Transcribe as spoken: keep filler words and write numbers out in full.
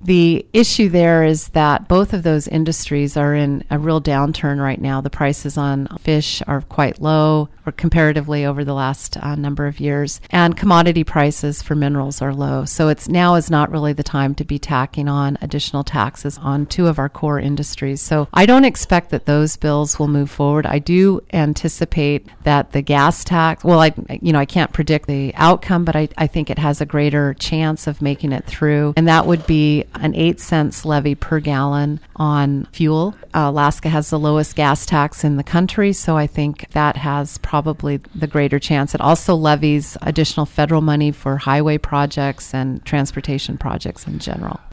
The issue there is that both of those industries are in a real downturn right now. The prices on fish are quite low, or comparatively over the last uh, number of years, and commodity prices for minerals are low. So it's now is not really the time to be tacking on additional taxes on two of our core industries. So I don't expect that those bills will move forward. I do anticipate that the gas tax, well, I you know I can't predict the outcome, but I, I think it has a greater chance of making it through, and that would be an eight cents levy per gallon on fuel. Uh, Alaska has the lowest gas tax in the country, so I think that has probably the greater chance. It also levies additional federal money for highway projects and transportation projects in general.